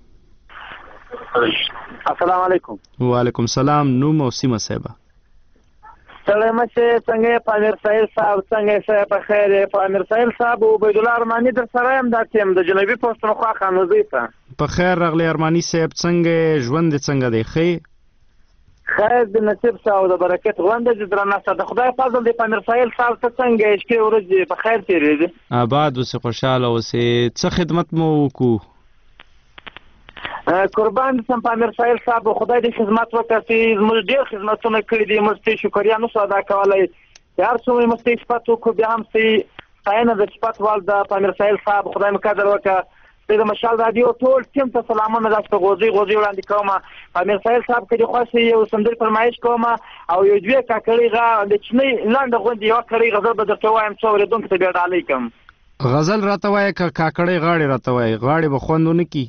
السلام علیکم. وعلیکم سلام. نوم او سیمه صاحبه؟ ستړی مه شئ. څنګه یې پامیر صاحب صاحب؟ څنګه یې صاحب په خیر یې؟ پامیر صاحب صاحب عبیدالله ارماني در سره یم دا ټیم د جنوبي پښتونخوا خانوزۍ ته. په خیر راغلی ارماني صاحب. څنګه ژوند دې څنګه دی؟ ښه خیر د نصیب صاحب او د برکت غونډه دې درنه سه. د خدای فضل دی پامیر صاحب صاحب ته څنګه یې؟ شپې ورځې په خیر تېرېږي؟ آباد اوسې، خوشحاله اوسې. څه خدمت مو وکړو؟ قربان سم پامیر صاحب صاحب خدای دې خدمت وکړي. موږ ډېر خدمتونه کړي دي، موږ ته شکریا نشو ادا کولی. هر څومره موږ ته صفت وکړو بیا هم ستاینه د صفت وال د پامیر صاحب صاحب خدای مو قدر وکړه. د مشال رادیو ټول ټیم ته سلامونه داسې غوځي وړاندې کوم. پامیر صاحب صاحب که دې خوښ یو سندرې فرمایش کوم او یو دوې کاکړۍ د چینۍ لنډه غوندې یوه کړۍ غزل به درته وایم څو اورېدونکو ته بیا ډالۍ کړم. غزل راته وایه که کاکړۍ غاړې راته وایه؟ غاړې به خوند ونه کړي؟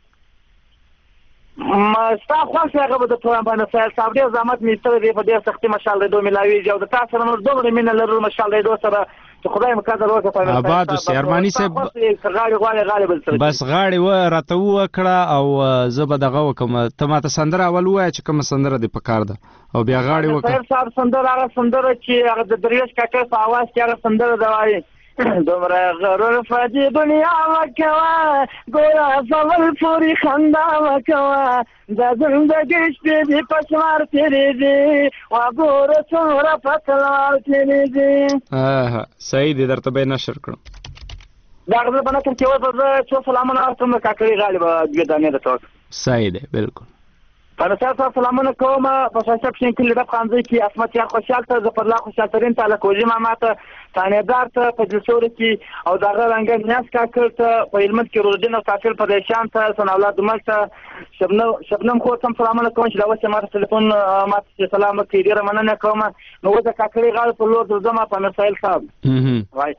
ستا خوښ هغه به درته وایم پامیر صاحب صاحب. ډېر زحمت مې ایستلی دی په ډېر سختي مشال ریډیو میلاویږي او د تا سره موږ دومره مینه لرو مشال ریډیو سره چې خدای مو قدر وکړه. پامیر صاحب آباد اوسې ارماني صاحب. غاړې غواړې بل سره بس غاړې راته وکړه او زه به دغه وکړم. ته ماته سندره اول ووایه چې کومه سندره دې په کار ده او بیا غاړې وکړه. صاحب صاحب سندره هغه سندره چې هغه د درویش کاکړ په اواز کې هغه سندره ده وایي دومره غرور فدی دنیا مکوه ګوره زول پورې خندا مکوه د زندګۍ شپې دې په شمار تېرېږي وګوره څومره په تلوار تېرېږي. صحیح دی، درته به یې نشر کړم. دا غزل به نشر کې اوس زه څو سلامونه ورکړم د کاکړۍ غاړې به دوې دانې درته وکړم. صحیح دی، بالکل. پامیر صاحب ته سلامونه کوم. په شاشته پښین کلي ډب خانځۍ کې عصمت یار خوشحال ته، ظفرالله خوشحال ترین ته، لکوجي ماما ته، تانیدار ته په جلسوري کې او د هغه رنګه نیاز کاکړ ته، په هلمند کې روزدین او سافر پردیشان ته، ثناالله دومل ته، شبنم خور ته هم سلامونه کوم چې دا اوس یې ما ته ټلیفون ما ته سلام وکړي. ډېره مننه کوم. نو اوس د کاکړۍ غاړې په لور درځم پامیر صاحب صاحب. وایي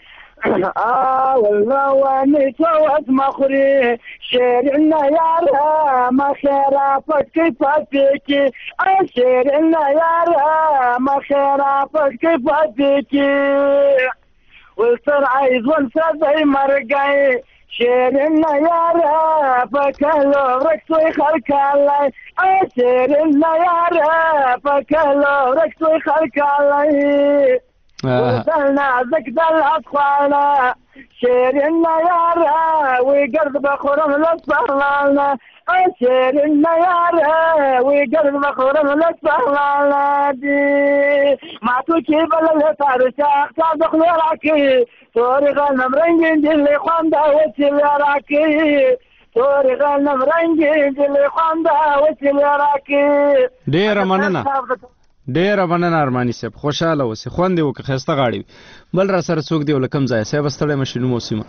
والله توت مخوري شيرنا يارا ما خيرا فتكي فتكي شيرنا يارا ما خيرا فتكي فتكي والصر عايز والصدي مرقاي شيرنا يارا فكلو ركسوي خلق الله شيرنا يارا فكلو ركسوي خلق الله وصلنا ذكر الأطفال شيرنا يارا وقرب بخورم لصفرنا شيرنا يارا وقرب بخورم لصفرنا دي ما تكيب للفارشاق صادق لراكي توري غنم رنجين دلي خوندا وتلي راكي توري غنم رنجين دلي خوندا وتلي راكي. ډېره مننه ډېره مننه ارماني صاحب. خوشحاله اوسې، خوند دې وکړه، ښایسته غاړې وي. بل را سره څوک دی او له کوم ځایه؟ صاحب ستړی مه شي. نوم او سیمه؟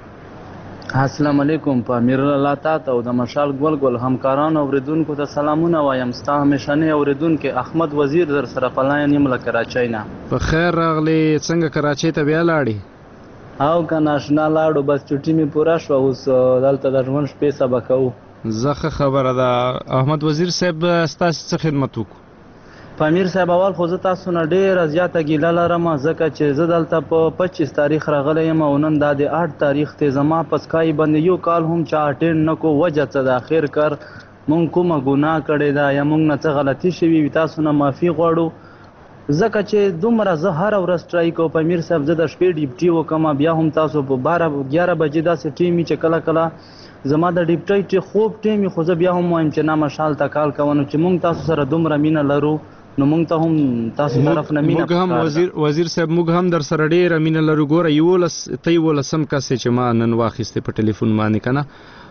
السلام علیکم. پامیر الله تا ته او د مشال ګل همکارانو اوریدونکو ته سلامونه وایم. ستا همیشنی اوریدونکی احمد وزیر در سره په لاین یم له کراچۍ نه. په خیر راغلی. څنګه کراچۍ ته بیا لاړې؟ او که ناشنا لاړو، بس چټي مې پوره شوه، اوس دلته د ژوند شپې سبا کوو. زه ښه خبره ده. احمد وزیر صاحب ستاسې څه خدمت وکړو؟ پامیر صاحب اول خو زه تاسو نه ډېره زیاته ګیله لرم ځکه چې زه دلته په 25 تاریخ راغلی یم او نن دا د 8 تاریخ دی. زما په سکای باندې یو کال هم چا اټینډ نه کو. وجه څه ده؟ آخر کار مونږ کومه ګناه کړې ده یا مونږ نه څه غلطي شوي وي، تاسو نه معافي غواړو. ځکه چې دومره زه هره ورځ ټرای کوم پامیر صاحب، زه د شپې ډیپټي وکړم بیا هم تاسو په 12-11 بجې داسې ټیم چې کله کله زما د ډیپټي خوب ټیم خو زه بیا هم وایم چې نه مشال ته کال کوم چې مونږ تاسو سره دومره مینه لرو نو مونږ ته هم تاسو طرف نه مینه. موږ هم وزیر صاحب موږ هم در سره ډېره مینه لرو. ګوره 11 کس چې ما نن واخیستې په ټلیفون باندې کنه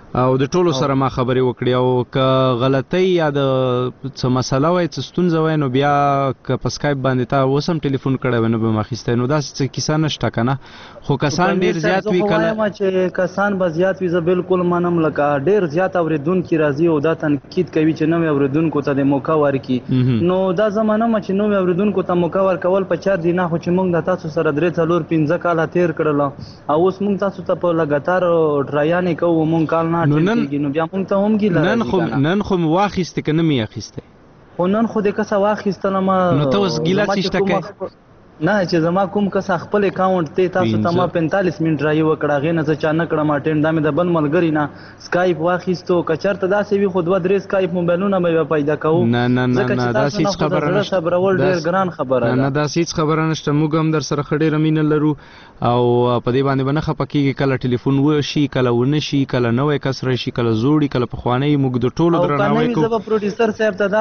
او د ټولو سره ما خبرې وکړې او که غلطۍ یا د څه مسله وای څه ستونزه وای نو بیا که په سکایپ باندې تا اوس هم ټلیفون کړی وای نو به م اخیستی نو داسې څه کیسه نشته که نه خو کسان ډېر زیات وي کله چې کسان به زیات وي زه بالکل منم لکه ډېر زیات اورېدونکي راځي او دا تنقید کوي چې نوې اورېدونکو ته د موقع ورکړي نو دا زه منم چې نوې اورېدونکو ته موقع ورکول په 4 دي نه خو چې موږ د تاسو سره 3 4 5 کاله تېر کړله او اوس موږ تاسو ته په لګاتار ټرایانې کوو موږ کال نه نو بیا مونږ ته هم ګیله راځي نن خو مې واخیستې که نه مې اخیستی خو نن خو دې کسه واخیستلم نو ته اوس ګیله څه شته کوې نه چې زما کوم کس خپل اکاونټ ته تاسو ته ما 45 منټ راي وکړه غې نه څه چا نه کړم اټینډ دا مې د بل ملګری نه سکایپ واخیستو کچرته داسې وي خو 2-3 سکایپ موبایلونه به پیدا کوو نه داسې هیڅ خبره نشته صبرول ډېر ګران خبره نه داسې هیڅ خبره نشته موږ هم در سره ښه ډېره مینه لرو او په دې باندې به نه خفه کېږي کله ټلیفون وشي کله ونه شي کله نوی کس راشي کله زوړي کله پخوانی موږ د ټولو درناوی کوو زه به پروډیوسر صاحب ته دا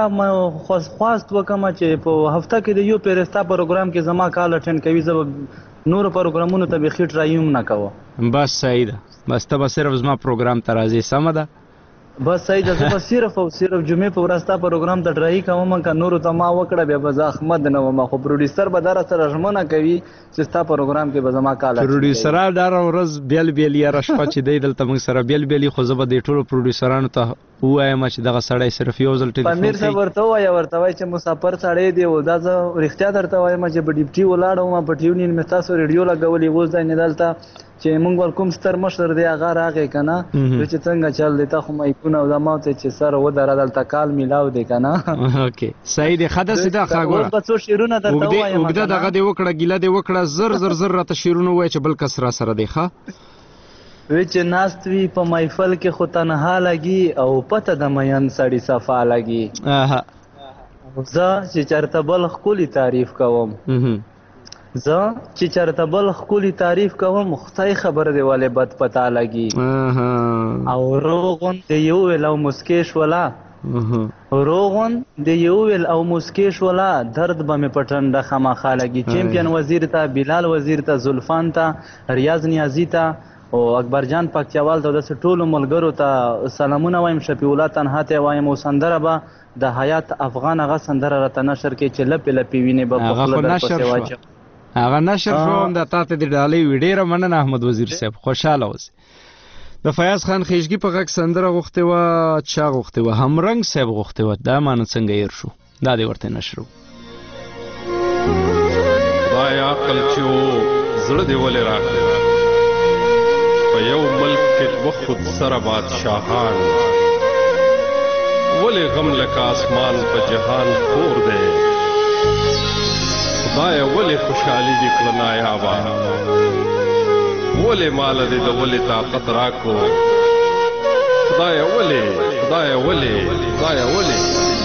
خواست وکړم چې په هفته کې د یو پیرستا پروګرام کې زما کال اټینډ کوي زه به نورو پروګرامونو ته بیخي ټرای هم نه کوم بس صحیح ده بس ته به صرف زما پروګرام ته راځې سمه ده بس صحیح ده زه به صرف او صرف جمعې په ورځ ستا پروګرام ته ټرای کوم که نورو ته ما وکړه بیا به زه احمد نه وم خو پروډیوسر به دا راسره ژمنه کوي چې ستا پروګرام کې به زما کال پروډیوسران ډېره ورځ بیل بیل یاره شپه چې دی دلته موږ سره بیل بیل خو زه به دې ټولو پروډیوسرانو ته ووایم چې دغه سړی صرف یو ځل ټلیفون امیر صاحب ورته ووایه چې مسافر سړی دی او دا زه رښتیا درته وایم چې په ډیپټي ولاړ وم په ټیونین مې ستاسو ریډیو لګولې اوس دی نه دلته چې مونږ ول کوم ستر مشر دی هغه راغی که نه چې څنګه چل دی ته خو مایکونه او دا ما ورته چې سر ودره دلته کال میلاو دی که نه اوکې صحیح دی ښه داسې ده ښه ګوره اوس به څو شعرونه درته ووایم اوږده دغه دې وکړه ګیله دې وکړه زر راته شعرونه ووایه چې بل کس را سره دی ښه وی چې ناست وي په محفل کې خو تنها لګي او پته د مین سړي صفا لګي زه چې چېرته بل ښکلي تعریف کوم زه چې چېرته بل ښکلي تعریف کوم خدای خبر دی ولې بد پتا لګي او روغون د یو ویل او مسکې شوله روغون د یو ویل او مسکې شوله درد به مې په ټنډه خامخا لګي چمپیون وزیر ته بلال وزیر ته زلفان ته ریاض نیازي ته او اکبر جان پکچاوال ته داسې ټولو ملګرو ته سلامونه وایم شفیع الله تنها ته وایم او سندره به د حیات افغان هغه سندره راته نشر کړي چې لپې لپې وینې به په خوله درپسې واچوم هغه نشر شو هم د تا ته د ډالۍ وي ډېره مننه احمد وزیر صاحب خوشحاله اوسې د فیاض خان خیشګي په غږ سندره غوښتې وه چا غوښتې وه همرنګ صاحب غوښتې وه دا مانه څنګه هېر شو دا دې ورته نشر خدای عقل چې و زړه دې ولې راکړې په یو ملک کې دوه خود سره بادشاهان ولې غم لکه اسمان په جهان خور دی خدایه ولې خوشحالي دې کړه نایابه ولې ماله دې د ولې طاقت راکو خدایه ولې خدایه ولې خدایه ولې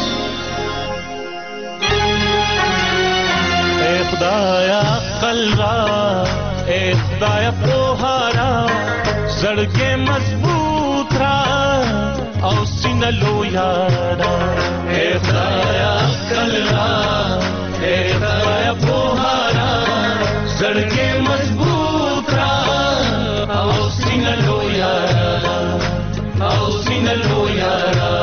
اے خدایا عقل را اے خدایا پوها را زړګې مضبوط را او سینه لویا را اے خدایا عقل را اے خدایا پوها را زړګې مضبوط را او سینه لویا را او سینه لویا را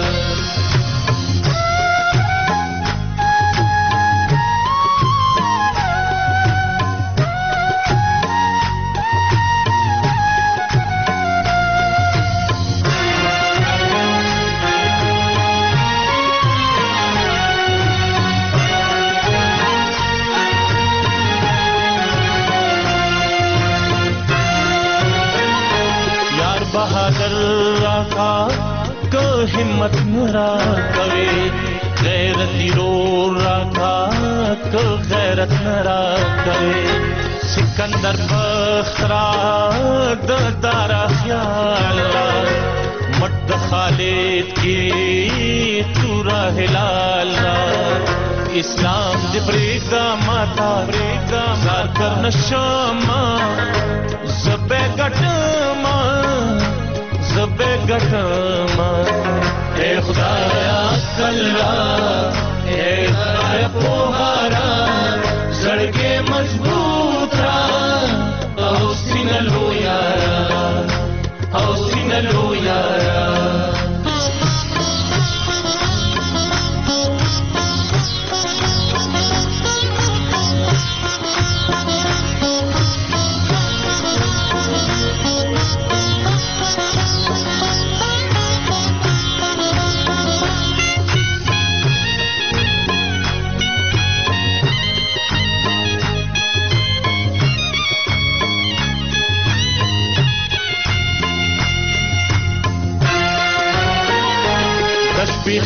بہادر راکا کو ہمت نرا کوي غیرتی رو راکا کو غیرت نرا کوي سکندر بخترا د دارا خیال مد خالد کی تورا ہلال اسلام دی بریدا ماتا بریدا زار کر نشما زبے گٹما زبے گٹما اے خدایا عقل را اے خدایا پوہارا زڑگے مضبوط را او سینہ لویا را او سینہ لویا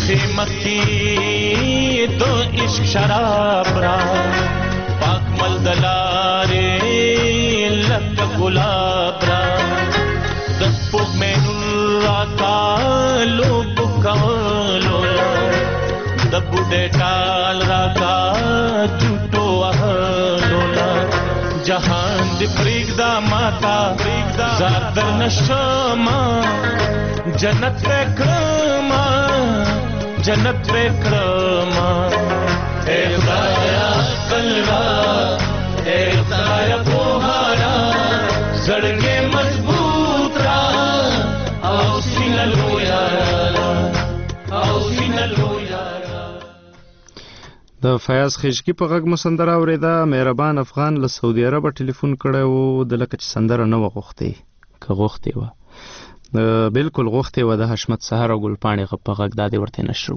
مخی مخی دو عشق شراب را پاک ملدلارے لک گلاب را دسپوک میں راکا لوب کولولا دبوڈے ٹال راکا جھوٹو اہلولا جہان دی پریگدا ماتا زادر نشما جنت وکرما جنت وکرما اے خدایا کلوا اے خدایا پوہارا زڑگے مضبوط را او سینلو یارا او سینلو یارا. د فیاض خشکی په غږ مو سندره اورېده. مهربان افغان له سعودي عربه ټلیفون کړی و، د لکه چې سندره نه وه غوښتې، که غوښتې وه بالکل غوښتې وه د حشمت سهر او ګلپاڼې په غږ دا دې ورته نشرو.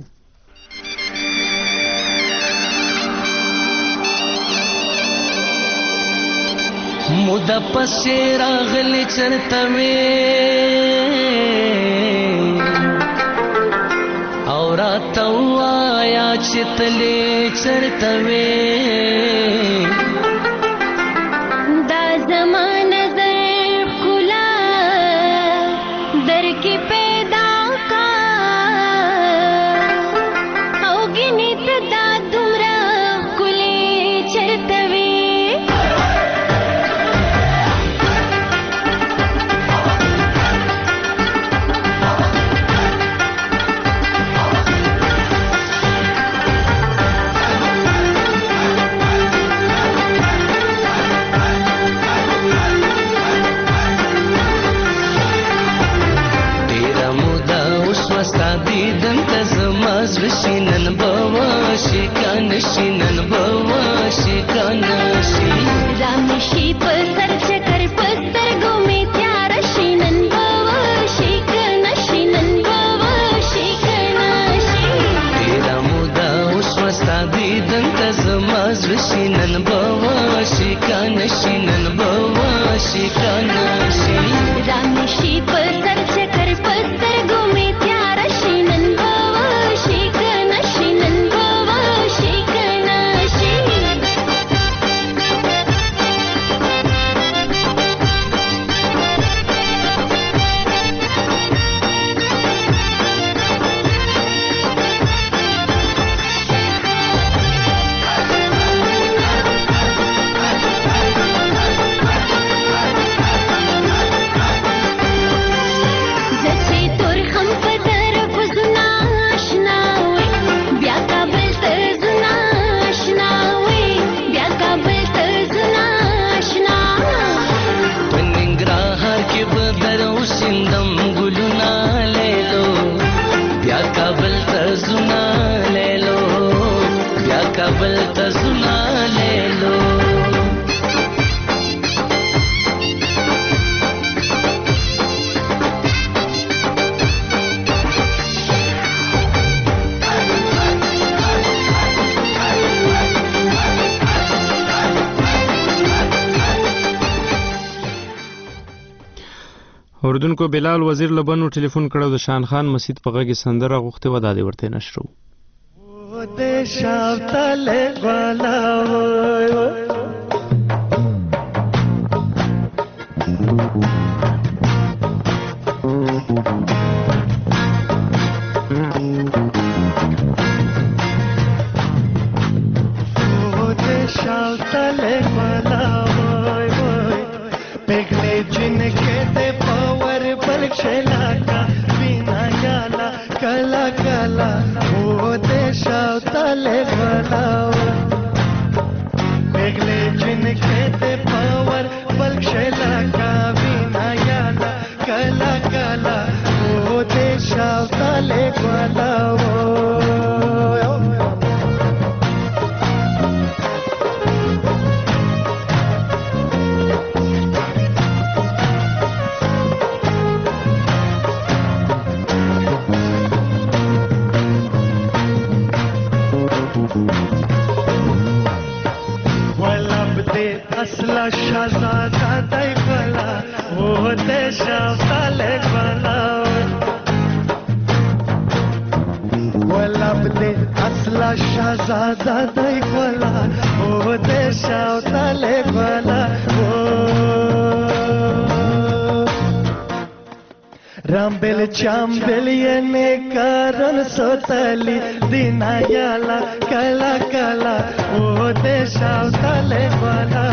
موده پسې راغلی چرته وې او راته ووایه چې تلې چرته وې دا زما نظر ښکلا در کې پیدا کا او ګینې ته دا دومره ښکلې چرته وې نن بواشي کانشي نن بواشي کانشي رامشي په سر چکر پستر ګومې تیار شي نن بواشي کانشي نن بواشي کانشي تیرا مودا اوس وستا دیدن ته زما زړه نن بواشي کانشي نن بواشي کانشي رامشي په سر چکر پستر ګومې تیار شي نن اردوونکو بلال وزیر لبنو ټلیفون کړو د شان خان مسجد په غږ سندره غوښتې وه، دا دې ورته نشرو. د شاوتل غلا ګلا شهزاده دی ګلا او د شاوتل ګلا رامبل چامبل یې کارن سوتلی دینا یالا کلا کلا او د شاوتل ګلا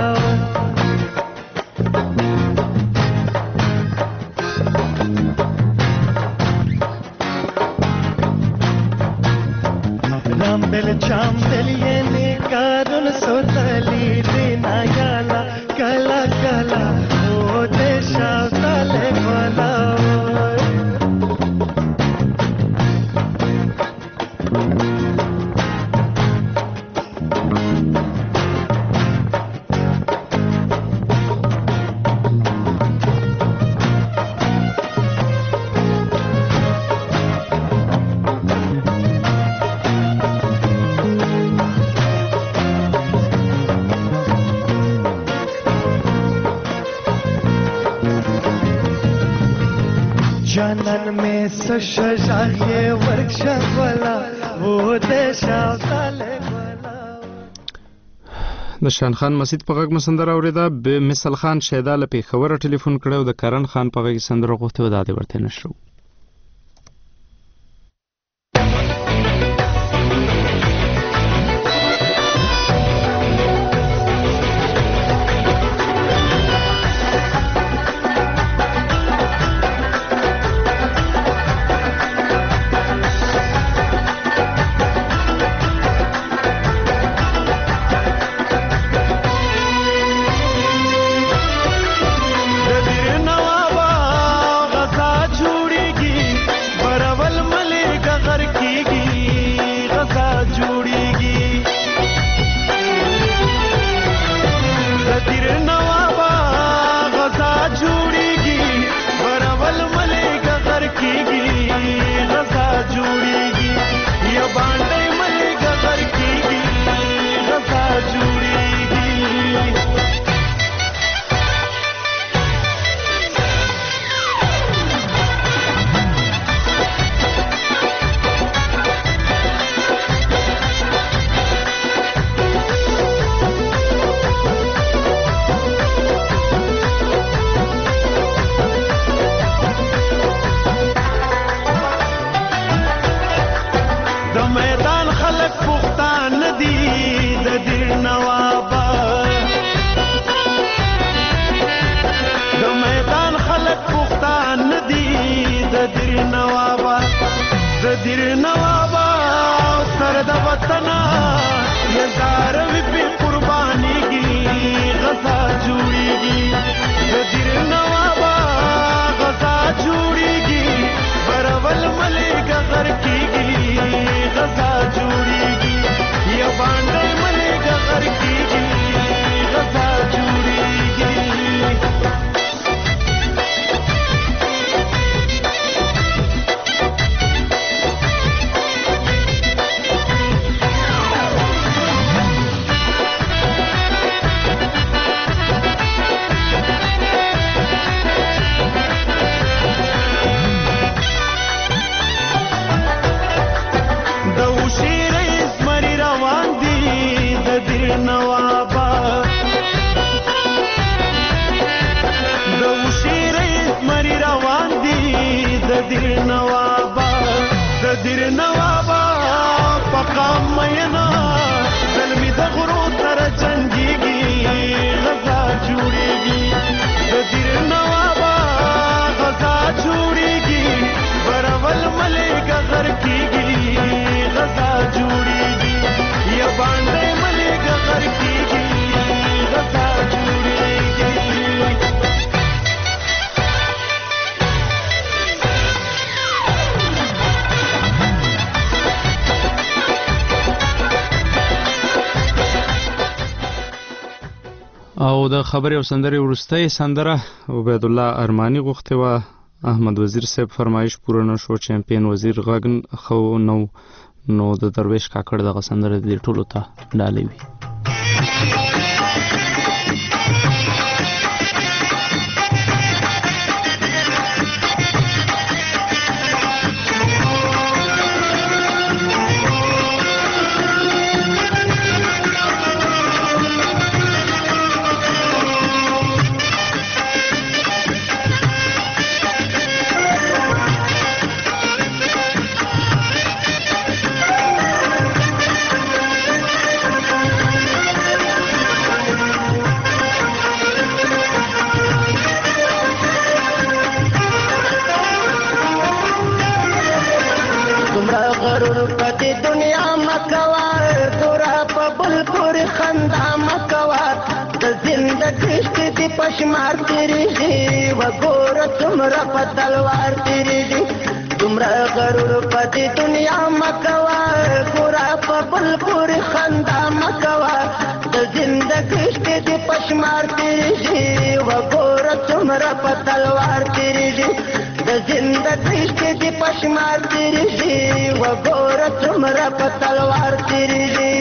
رامبل چامبل یې کارن سوتلی دینا یالا کلا کلا او د شاوتل ګلا جانان में सशजाए वर्कशॉप वाला वो देशा ताले د شان خان مسجد په غږ مسندره اوریدا به مثال خان شیدا له پیښور ټلیفون کړو د کرن خان په غږ سندره غوښته و دادې ورته نشو او د خبرې او سندرې وروسته سندره عبید الله ارمانی غوښته و احمد وزیر صاحب فرمایش پوره نشو چمپیون وزیر غږن خو نو د درویش کاکړ دغه سندره د ټولو ته ډالې وي پشمار تیریږي وګوره څومره په تلوار تیریږي دومره غرور په دې دنیا مه کوه ګوره په بل پورې خندا مه کوه د زندګۍ شپې دې پشمار تیریږي وګوره څومره په تلوار تیریږي د زندګۍ شپې دې پشمار تیریږي وګوره څومره په تلوار تیریږي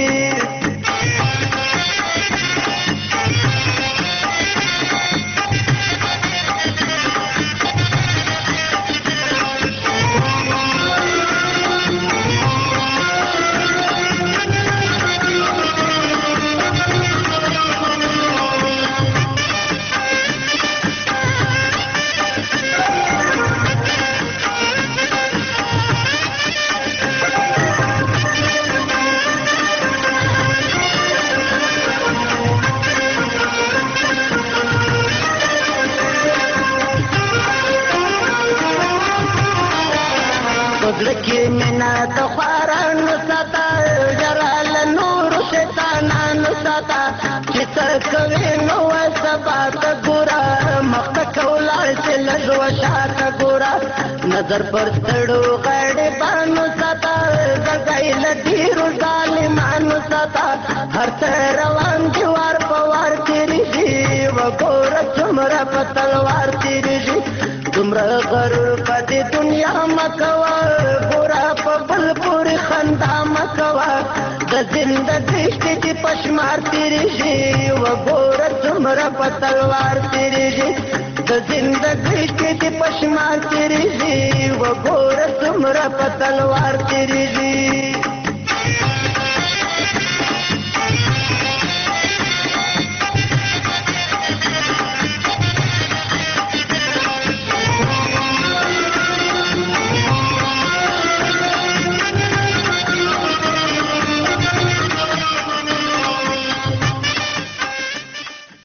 لکه مینا د خوارانو ساته جرال نور شیطانانو ساته چې څه کوي نو سبا ته ګوره مخته کولاړ چې لږ وشاته ګوره نظر پر ستړو غړې بانو ساته ځګی له ډېرو ظالمانو ساته هر څه روان دي وار په وار تېرېږي وګوره څومره په تلوار تېرېږي دومره غرور په دې دنیا مه کوه ګوره په بل پورې خندا مه کوه د زندګۍ شپې دې په شمار تېرېږي وګوره څومره په تلوار تېرېږي د زندګۍ شپې دې په شمار تېرېږي وګوره څومره په تلوار تېرېږي